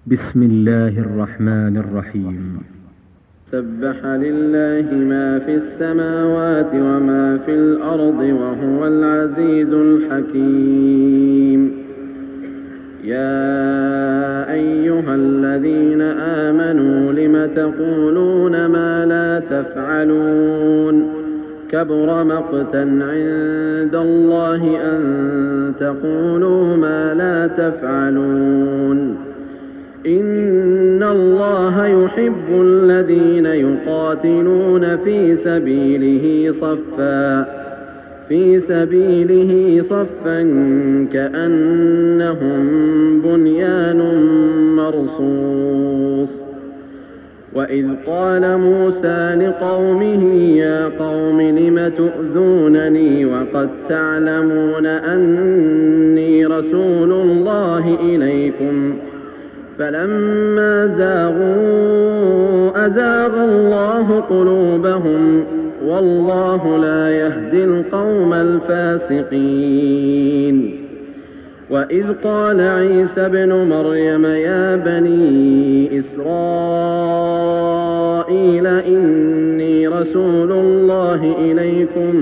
بسم الله الرحمن الرحيم. سبح لله ما في السماوات وما في الأرض وهو العزيز الحكيم. يا أيها الذين آمنوا لم تقولون ما لا تفعلون كبر مقتا عند الله أن تقولوا ما لا تفعلون. إن الله يحب الذين يقاتلون في سبيله صفا كأنهم بنيان مرصوص. وإذ قال موسى لقومه يا قوم لم تؤذونني وقد تعلمون أني رسول الله إليكم فلما زاغوا أزاغ الله قلوبهم والله لا يهدي القوم الفاسقين. وإذ قال عيسى ابن مريم يا بني إسرائيل إني رسول الله إليكم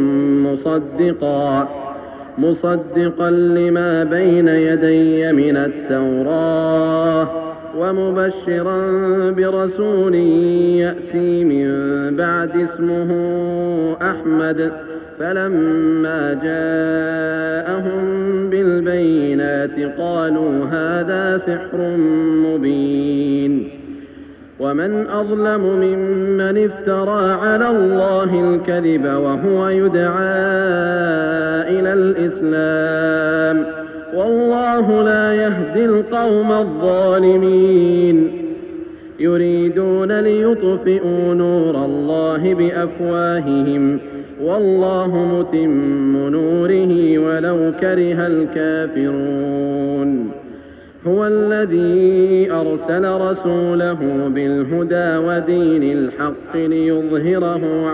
مصدقا لما بين يدي من التوراة ومبشرا برسول يأتي من بعد اسمه أحمد. فلما جاءهم بالبينات قالوا هذا سحر مبين. ومن أظلم ممن افترى على الله الكذب وهو يدعى إلى الإسلام والله لا يهدي القوم الظالمين. يريدون ليطفئوا نور الله بأفواههم والله متم نوره ولو كره الكافرون. هو الذي أرسل رسوله بالهدى ودين الحق ليظهره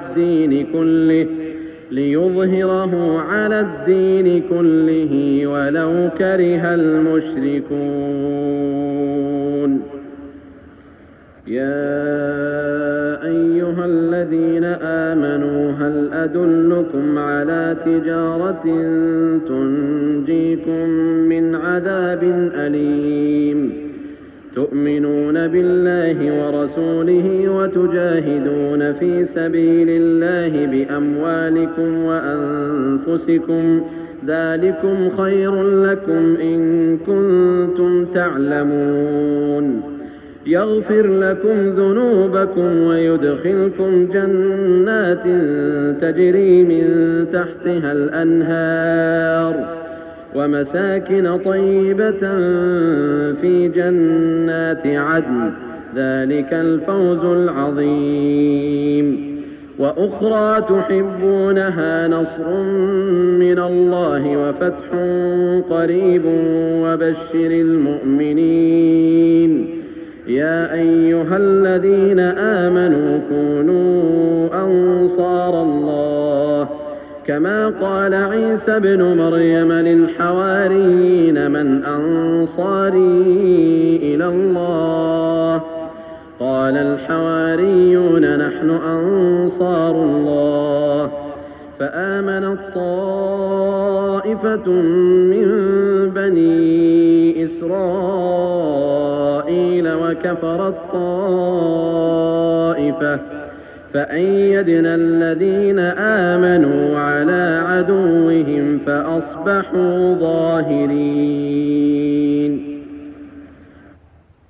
على الدين كله ولو كره المشركون. يا أيها الذين آمنوا هل أدلكم على تجارة تنجيكم من عذاب أليم تؤمنون بالله ورسوله وتجاهدون في سبيل الله بأموالكم وأنفسكم ذلكم خير لكم إن كنتم تعلمون. يغفر لكم ذنوبكم ويدخلكم جنات تجري من تحتها الأنهار ومساكن طيبة في جنات عدن ذلك الفوز العظيم. وأخرى تحبونها نصر من الله وفتح قريب وبشر المؤمنين. يا أيها الذين آمنوا كونوا أنصار الله كما قال عيسى ابن مريم للحواريين من أنصاري إلى الله قال الحواريون نحن أنصار الله. فآمنت طائفة من بني إسرائيل وكفرت طائفة فأيدنا الذين آمنوا على عدوهم فأصبحوا ظاهرين.